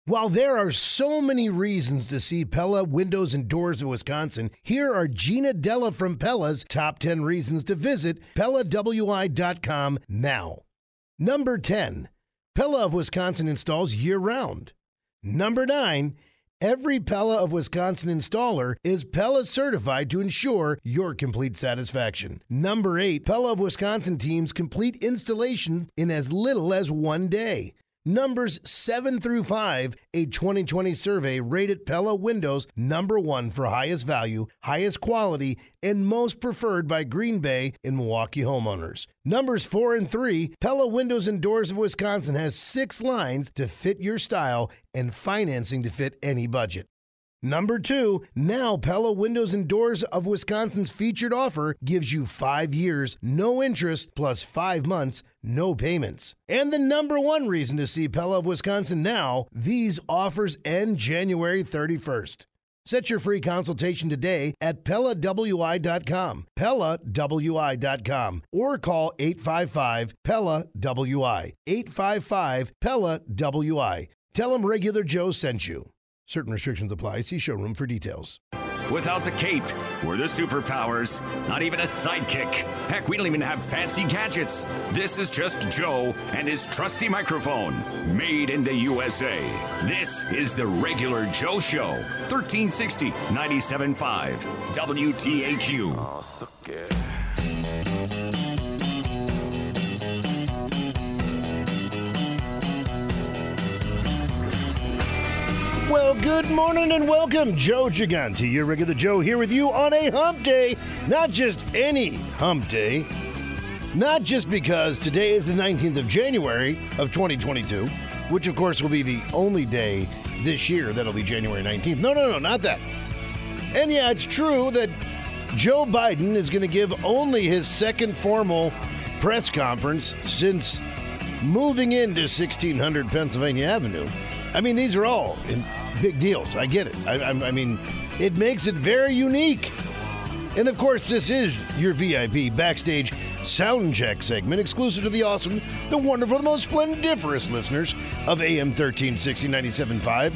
While there are so many reasons to see Pella Windows and Doors of Wisconsin, here are Gina Della from Pella's top 10 reasons to visit PellaWI.com now. Number 10, Pella of Wisconsin installs year-round. Number 9, every Pella of Wisconsin installer is Pella certified to ensure your complete satisfaction. Number 8, Pella of Wisconsin teams complete installation in as little as 1 day. Numbers 7 through 5, a 2020 survey rated Pella Windows number 1 for highest value, highest quality, and most preferred by Green Bay and Milwaukee homeowners. Numbers 4 and 3, Pella Windows and Doors of Wisconsin has 6 lines to fit your style and financing to fit any budget. Number 2, now Pella Windows and Doors of Wisconsin's featured offer gives you 5 years, no interest, plus 5 months, no payments. And the number 1 reason to see Pella of Wisconsin now, these offers end January 31st. Set your free consultation today at PellaWI.com, PellaWI.com, or call 855-PELLA-WI, 855-PELLA-WI. Tell them Regular Joe sent you. Certain restrictions apply. See showroom for details. Without the cape or the superpowers, not even a sidekick. Heck, we don't even have fancy gadgets. This is just Joe and his trusty microphone, made in the USA. This is the Regular Joe Show, 1360 97.5 WTAQ. Oh, so good. Well, good morning and welcome. Joe Gigante, your Regular Joe, here with you on a hump day. Not just any hump day. Not just because today is the 19th of January of 2022, which of course will be the only day this year that'll be January 19th. No, not that. And yeah, it's true that Joe Biden is going to give only his second formal press conference since moving into 1600 Pennsylvania Avenue. I mean, these are all big deals. I get it. I mean, it makes it very unique. And, of course, this is your VIP backstage sound check segment, exclusive to the awesome, the wonderful, the most splendiferous listeners of AM 1360 97.5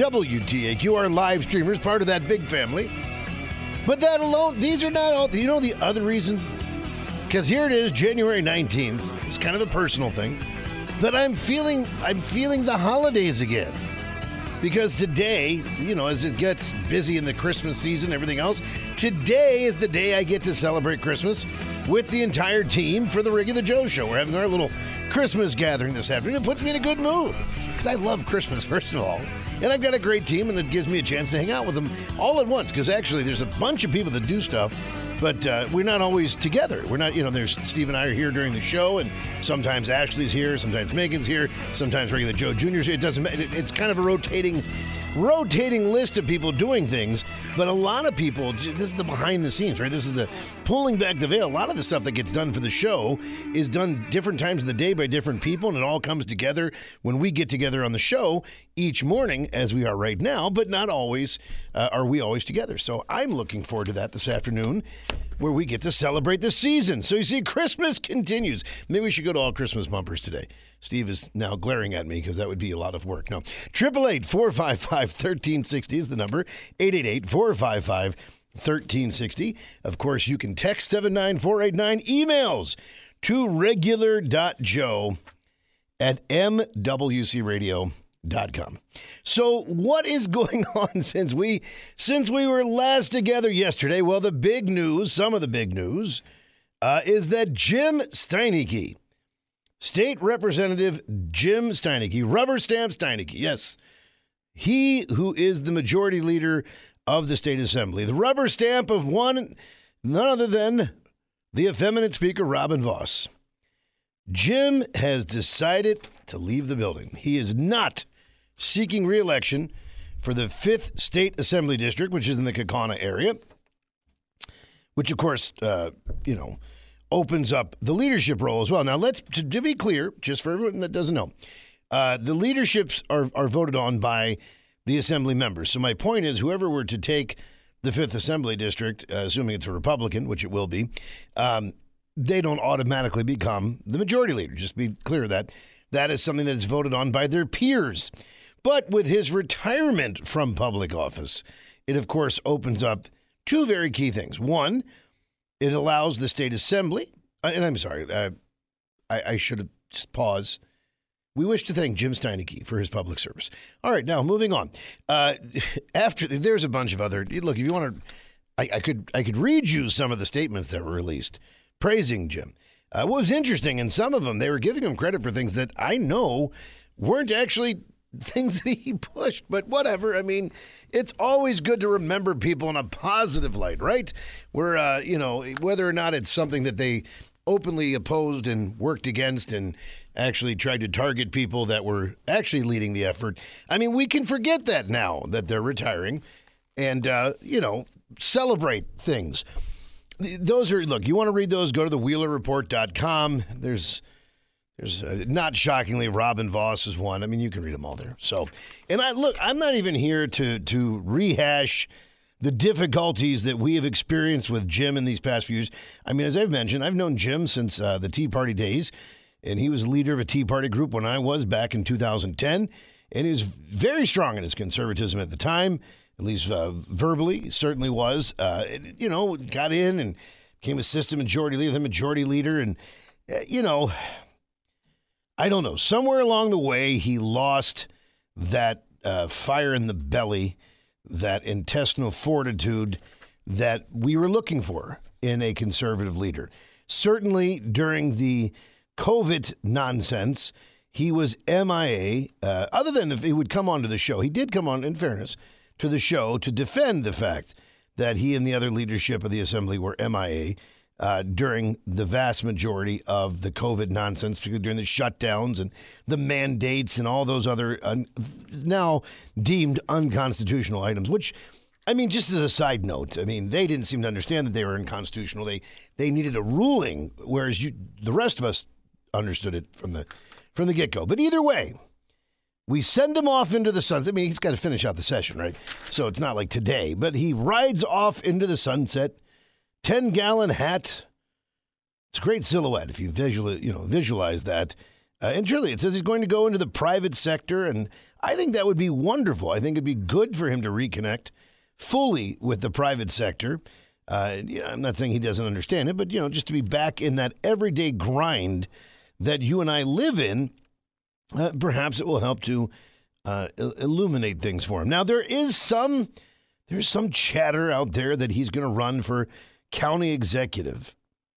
WTAQ, our live streamers, part of that big family. But that alone, these are not all, you know the other reasons? Because here it is, January 19th. It's kind of a personal thing. But I'm feeling the holidays again. Because today, you know, as it gets busy in the Christmas season and everything else, today is the day I get to celebrate Christmas with the entire team for the Regular Joe Show. We're having our little Christmas gathering this afternoon. It puts me in a good mood because I love Christmas, first of all. And I've got a great team, and it gives me a chance to hang out with them all at once because actually there's a bunch of people that do stuff. But we're not always together. We're not, you know, there's Steve and I are here during the show, and sometimes Ashley's here, sometimes Megan's here, sometimes Regular Joe Jr.'s here. It doesn't matter. It's kind of a rotating list of people doing things. But a lot of people, this is the behind the scenes, right? This is the pulling back the veil. A lot of the stuff that gets done for the show is done different times of the day by different people, and it all comes together when we get together on the show each morning, as we are right now, but not always are we always together. So I'm looking forward to that this afternoon, where we get to celebrate the season. So you see, Christmas continues. Maybe we should go to all Christmas bumpers today. Steve is now glaring at me because that would be a lot of work. No, 888-455-1360 is the number. 888-455-1360. Of course, you can text 79489. Emails to regular.joe@mwcradio.com. So what is going on since we were last together yesterday? Well, the big news, some of the big news, is that Jim Steineke, State Representative Jim Steineke, Rubber Stamp Steineke, yes, he who is the majority leader of the State Assembly, the rubber stamp of none other than the effeminate Speaker Robin Vos. Jim has decided to leave the building. He is not seeking re-election for the 5th State Assembly District, which is in the Kaukauna area, which, of course, opens up the leadership role as well. Now, to be clear, just for everyone that doesn't know, the leaderships are voted on by the Assembly members. So my point is, whoever were to take the 5th Assembly District, assuming it's a Republican, which it will be, they don't automatically become the majority leader. Just be clear that is something that is voted on by their peers. But with his retirement from public office, it, of course, opens up two very key things. One, it allows the state assembly, and I'm sorry, I should have just paused. We wish to thank Jim Steineke for his public service. All right, now moving on. There's a bunch of other, look, if you want to, I could read you some of the statements that were released praising Jim. What was interesting, in some of them, they were giving him credit for things that I know weren't actually things that he pushed, but whatever. I mean, it's always good to remember people in a positive light, right? Where, whether or not it's something that they openly opposed and worked against and actually tried to target people that were actually leading the effort. I mean, we can forget that now that they're retiring and, celebrate things. Those are, look, you want to read those, go to thewheelerreport.com. There's not shockingly, Robin Voss is one. I mean, you can read them all there. So, and I'm not even here to rehash the difficulties that we have experienced with Jim in these past few years. I mean, as I've mentioned, I've known Jim since the Tea Party days, and he was leader of a Tea Party group when I was back in 2010, and he was very strong in his conservatism at the time, at least verbally. He certainly was. Got in and became assistant majority leader, then majority leader, and, I don't know. Somewhere along the way, he lost that fire in the belly, that intestinal fortitude that we were looking for in a conservative leader. Certainly during the COVID nonsense, he was MIA. Other than if he would come onto the show, he did come on, in fairness, to the show to defend the fact that he and the other leadership of the assembly were MIA. During the vast majority of the COVID nonsense, particularly during the shutdowns and the mandates and all those other now deemed unconstitutional items, which, I mean, just as a side note, I mean, they didn't seem to understand that they were unconstitutional. They needed a ruling, whereas the rest of us understood it from the get-go. But either way, we send him off into the sunset. I mean, he's got to finish out the session, right? So it's not like today, but he rides off into the sunset. 10-gallon hat. It's a great silhouette if you visualize that. And truly, it says he's going to go into the private sector, and I think that would be wonderful. I think it'd be good for him to reconnect fully with the private sector. I'm not saying he doesn't understand it, but, just to be back in that everyday grind that you and I live in, perhaps it will help to illuminate things for him. Now, there's some chatter out there that he's going to run for county executive.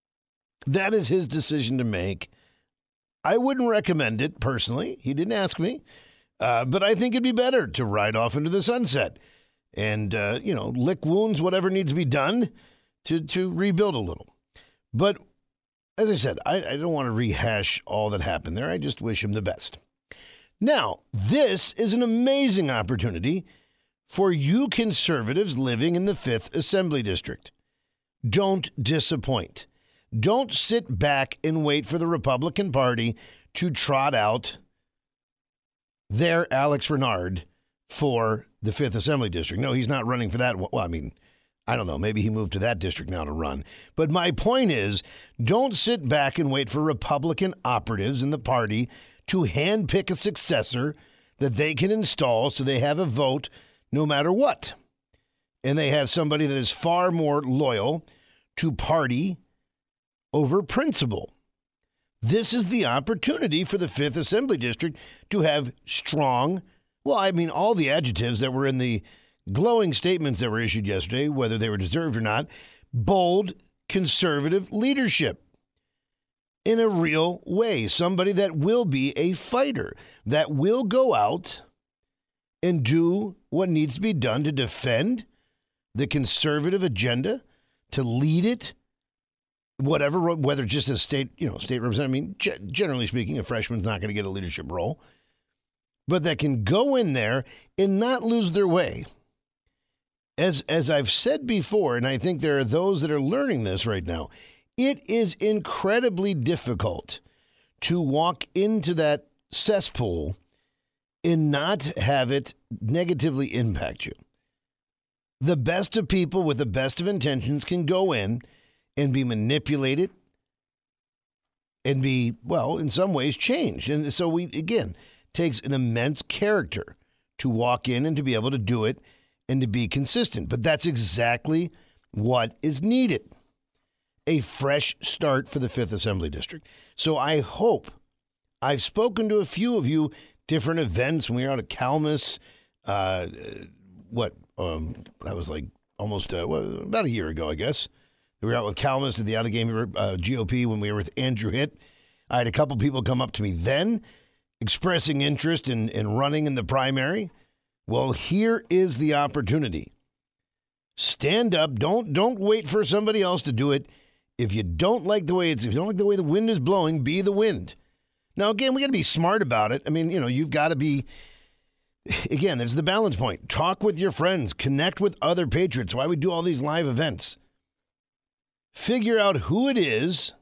That is his decision to make. I wouldn't recommend it personally. He didn't ask me. But I think it'd be better to ride off into the sunset and, lick wounds, whatever needs to be done to rebuild a little. But as I said, I don't want to rehash all that happened there. I just wish him the best. Now, this is an amazing opportunity for you conservatives living in the 5th Assembly District. Don't disappoint. Don't sit back and wait for the Republican Party to trot out their Alex Renard for the 5th Assembly District. No, he's not running for that. Well, I mean, I don't know. Maybe he moved to that district now to run. But my point is, don't sit back and wait for Republican operatives in the party to handpick a successor that they can install so they have a vote no matter what. And they have somebody that is far more loyal to party over principle. This is the opportunity for the 5th Assembly District to have strong, all the adjectives that were in the glowing statements that were issued yesterday, whether they were deserved or not, bold, conservative leadership in a real way. Somebody that will be a fighter, that will go out and do what needs to be done to defend the conservative agenda, to lead it, whether just as state representative. I mean, generally speaking, a freshman's not going to get a leadership role, but that can go in there and not lose their way. As I've said before, and I think there are those that are learning this right now, it is incredibly difficult to walk into that cesspool and not have it negatively impact you. The best of people with the best of intentions can go in and be manipulated and be, in some ways changed. And so takes an immense character to walk in and to be able to do it and to be consistent. But that's exactly what is needed. A fresh start for the 5th Assembly District. So I hope, I've spoken to a few of you, different events when we were out at Calmus, that was like almost about a year ago, I guess. We were out with Calmus at the Allegheny GOP when we were with Andrew Hitt. I had a couple people come up to me then expressing interest in running in the primary. Well, here is the opportunity. Stand up. Don't wait for somebody else to do it. If you don't like the way if you don't like the way the wind is blowing, be the wind. Now, again, we got to be smart about it. I mean, you've got to be, again, there's the balance point. Talk with your friends. Connect with other patriots. Why we do all these live events. Figure out who it is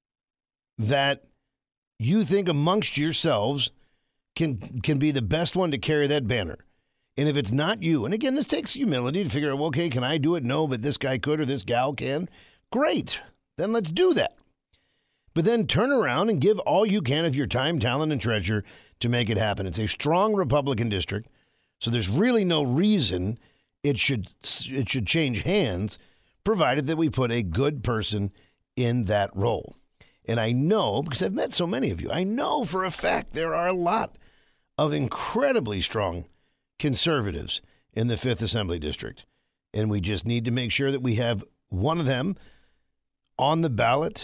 that you think amongst yourselves can be the best one to carry that banner. And if it's not you, and again, this takes humility to figure out, well, okay, can I do it? No, but this guy could or this gal can. Great. Then let's do that. But then turn around and give all you can of your time, talent, and treasure to make it happen. It's a strong Republican district, so there's really no reason it should change hands, provided that we put a good person in that role. And I know, because I've met so many of you, I know for a fact there are a lot of incredibly strong conservatives in the 5th Assembly District. And we just need to make sure that we have one of them on the ballot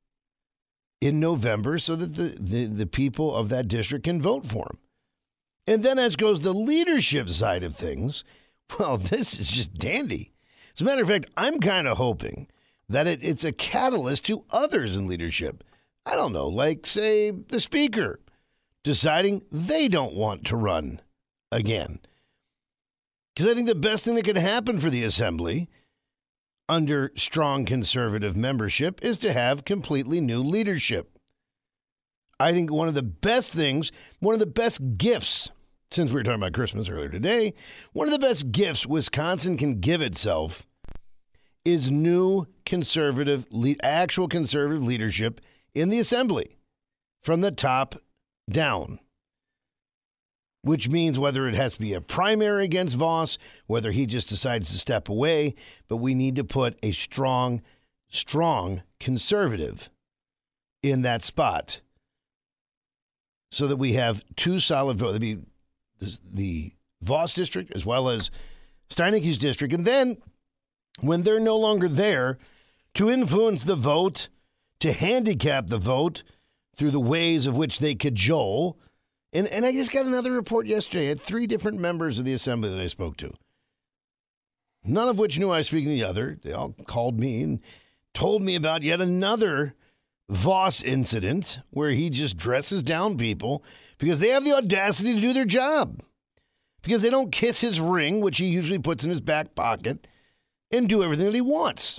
in November so that the people of that district can vote for him. And then as goes the leadership side of things, well, this is just dandy. As a matter of fact, I'm kind of hoping that it's a catalyst to others in leadership. I don't know, like, say, the speaker deciding they don't want to run again. Because I think the best thing that could happen for the assembly under strong conservative membership is to have completely new leadership. I think one of the best things, one of the best gifts, since we were talking about Christmas earlier today, one of the best gifts Wisconsin can give itself is new conservative, actual conservative leadership in the assembly from the top down. Which means whether it has to be a primary against Vos, whether he just decides to step away, but we need to put a strong conservative in that spot so that we have two solid votes. That'd be the Vos district as well as Steinicke's district. And then when they're no longer there, to influence the vote, to handicap the vote through the ways of which they cajole. And I just got another report yesterday. I had 3 different members of the assembly that I spoke to, none of which knew I was speaking to the other. They all called me and told me about yet another Vos incident where he just dresses down people because they have the audacity to do their job, because they don't kiss his ring, which he usually puts in his back pocket, and do everything that he wants.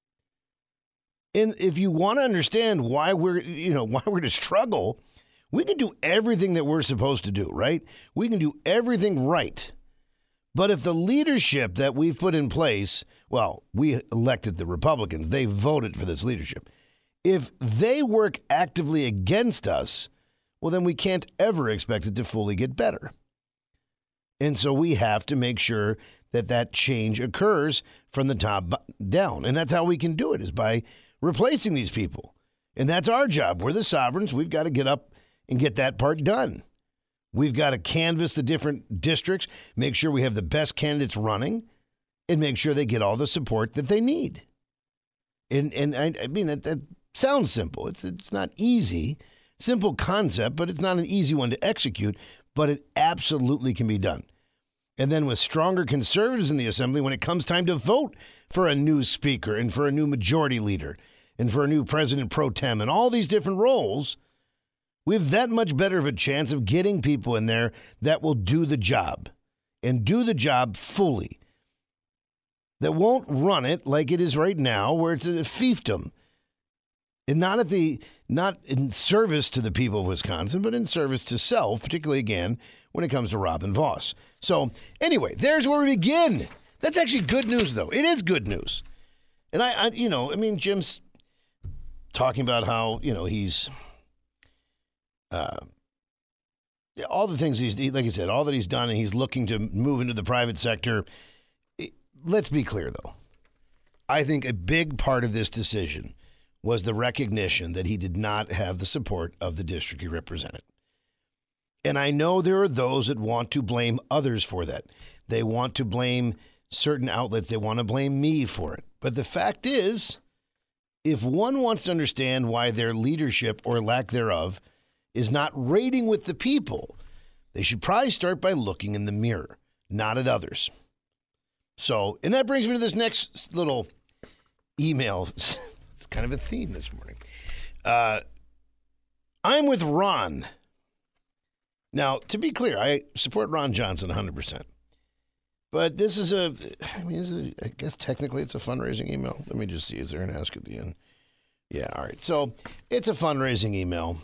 And if you want to understand why we're to struggle, we can do everything that we're supposed to do, right? We can do everything right. But if the leadership that we've put in place, well, we elected the Republicans. They voted for this leadership. If they work actively against us, well, then we can't ever expect it to fully get better. And so we have to make sure that change occurs from the top down. And that's how we can do it, is by replacing these people. And that's our job. We're the sovereigns. We've got to get up and get that part done. We've got to canvass the different districts, make sure we have the best candidates running, and make sure they get all the support that they need. And I mean, that sounds simple. It's not easy. Simple concept, but it's not an easy one to execute, but it absolutely can be done. And then with stronger conservatives in the assembly, when it comes time to vote for a new speaker and for a new majority leader and for a new president pro tem and all these different roles, we have that much better of a chance of getting people in there that will do the job and do the job fully. That won't run it like it is right now, where it's a fiefdom. And not in service to the people of Wisconsin, but in service to self, particularly, again, when it comes to Robin Vos. So, anyway, there's where we begin. That's actually good news, though. It is good news. And Jim's talking about how, he's all the things like I said, all that he's done, and he's looking to move into the private sector. Let's be clear, though. I think a big part of this decision was the recognition that he did not have the support of the district he represented. And I know there are those that want to blame others for that. They want to blame certain outlets. They want to blame me for it. But the fact is, if one wants to understand why their leadership or lack thereof is not rating with the people, they should probably start by looking in the mirror, not at others. So, and that brings me to this next little email. It's kind of a theme this morning. I'm with Ron. Now, to be clear, I support Ron Johnson 100%. But this is I guess technically it's a fundraising email. Let me just see. Is there an ask at the end? Yeah, all right. So it's a fundraising email.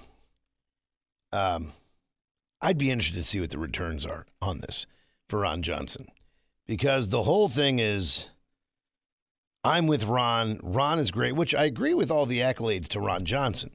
I'd be interested to see what the returns are on this for Ron Johnson. Because the whole thing is, I'm with Ron. Ron is great, which I agree with all the accolades to Ron Johnson.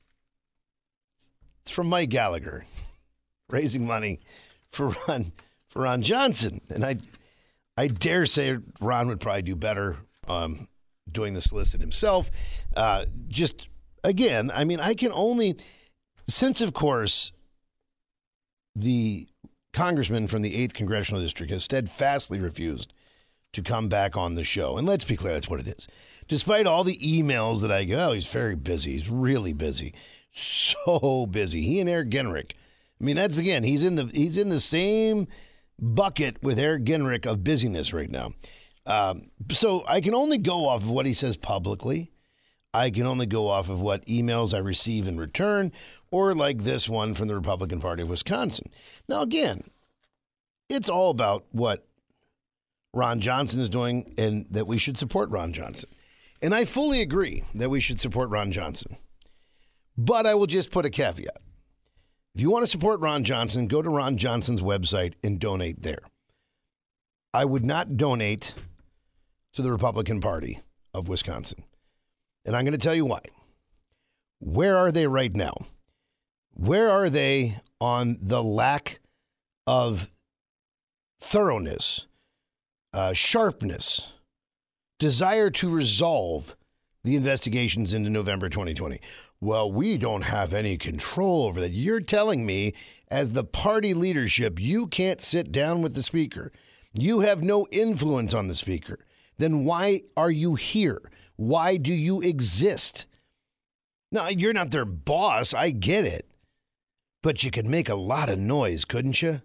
It's from Mike Gallagher, raising money for Ron Johnson. And I dare say Ron would probably do better doing the solicit himself. Just, again, I mean, I can only, since, of course, the congressman from the 8th Congressional District has steadfastly refused to come back on the show. And let's be clear, that's what it is. Despite all the emails that I get, oh, he's very busy. He's really busy. So busy. He and Eric Genrich. I mean, that's, again, he's in the same bucket with Eric Genrich of busyness right now. So I can only go off of what he says publicly. I can only go off of what emails I receive in return, or like this one from the Republican Party of Wisconsin. Now, again, it's all about what Ron Johnson is doing and that we should support Ron Johnson. And I fully agree that we should support Ron Johnson. But I will just put a caveat. If you want to support Ron Johnson, go to Ron Johnson's website and donate there. I would not donate to the Republican Party of Wisconsin. And I'm going to tell you why. Where are they right now? Where are they on the lack of thoroughness, sharpness, desire to resolve the investigations into November 2020? Well, we don't have any control over that. You're telling me, as the party leadership, you can't sit down with the speaker. You have no influence on the speaker. Then why are you here? Why do you exist? Now, you're not their boss. I get it. But you could make a lot of noise, couldn't you?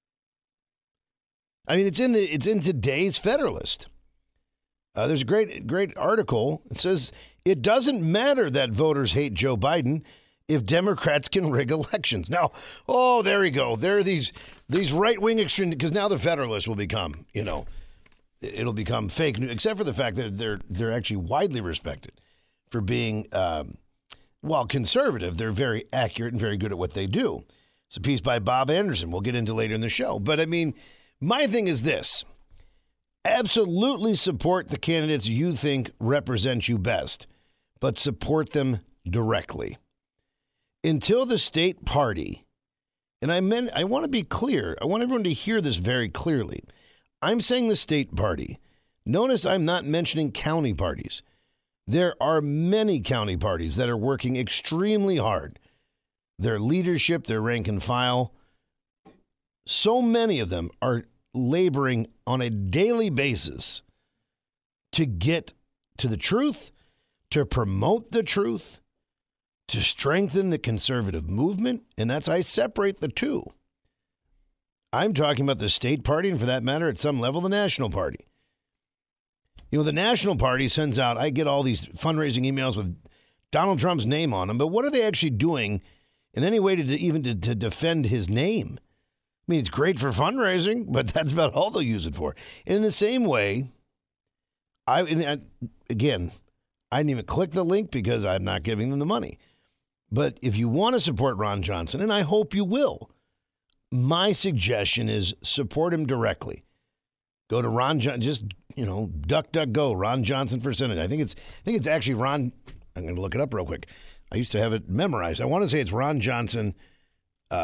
I mean, it's in today's Federalist. There's a great article. It says, it doesn't matter that voters hate Joe Biden if Democrats can rig elections. Now, there we go. There are these right-wing extreme, because now the Federalists will become, it'll become fake news, except for the fact that they're actually widely respected for being, while conservative, they're very accurate and very good at what they do. It's a piece by Bob Anderson we'll get into later in the show. But, I mean, my thing is this. Absolutely support the candidates you think represent you best, but support them directly. Until the state party, and I want to be clear, I want everyone to hear this very clearly. I'm saying the state party. Notice I'm not mentioning county parties. There are many county parties that are working extremely hard. Their leadership, their rank and file, so many of them are laboring on a daily basis to get to the truth, to promote the truth, to strengthen the conservative movement, and that's how I separate the two. I'm talking about the state party, and for that matter, at some level, the national party. The national party sends out, I get all these fundraising emails with Donald Trump's name on them, but what are they actually doing in any way to defend his name? I mean, it's great for fundraising, but that's about all they'll use it for. And in the same way, I didn't even click the link because I'm not giving them the money. But if you want to support Ron Johnson, and I hope you will, my suggestion is support him directly. Go to Ron Johnson, just, DuckDuckGo, Ron Johnson for Senate. I think it's actually Ron. I'm going to look it up real quick. I used to have it memorized. I want to say it's Ron Johnson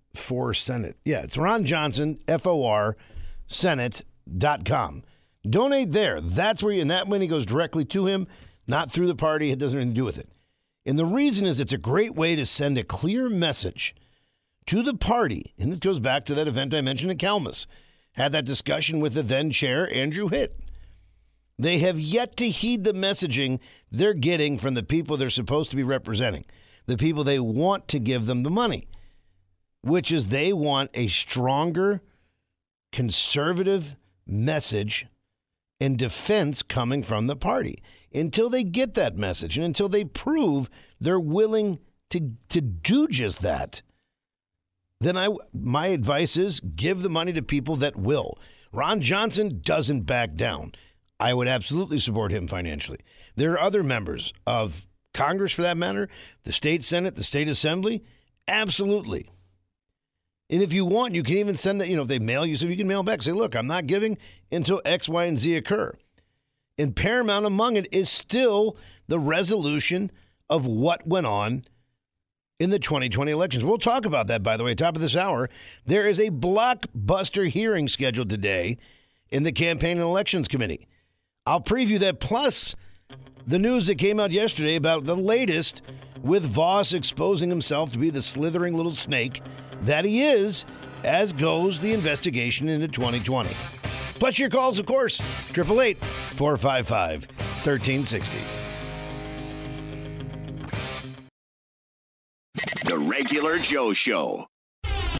for Senate. Yeah, it's Ron Johnson, FOR, Senate.com. Donate there. That's where and that money goes directly to him, not through the party. It doesn't have anything to do with it. And the reason is it's a great way to send a clear message to the party. And this goes back to that event I mentioned at Kalmus. Had that discussion with the then chair, Andrew Hitt. They have yet to heed the messaging they're getting from the people they're supposed to be representing, the people they want to give them the money, which is they want a stronger conservative message and defense coming from the party. Until they get that message and until they prove they're willing to do just that, then my advice is give the money to people that will. Ron Johnson doesn't back down. I would absolutely support him financially. There are other members of Congress, for that matter, the state Senate, the state assembly, absolutely. And if you want, you can even send that, if they mail you, so you can mail back, say, look, I'm not giving until X, Y, and Z occur. And paramount among it is still the resolution of what went on in the 2020 elections. We'll talk about that, by the way, top of this hour. There is a blockbuster hearing scheduled today in the Campaign and Elections Committee. I'll preview that, plus the news that came out yesterday about the latest with Voss exposing himself to be the slithering little snake that he is, as goes the investigation into 2020. Plus your calls, of course, 888-455-1360. The Regular Joe Show.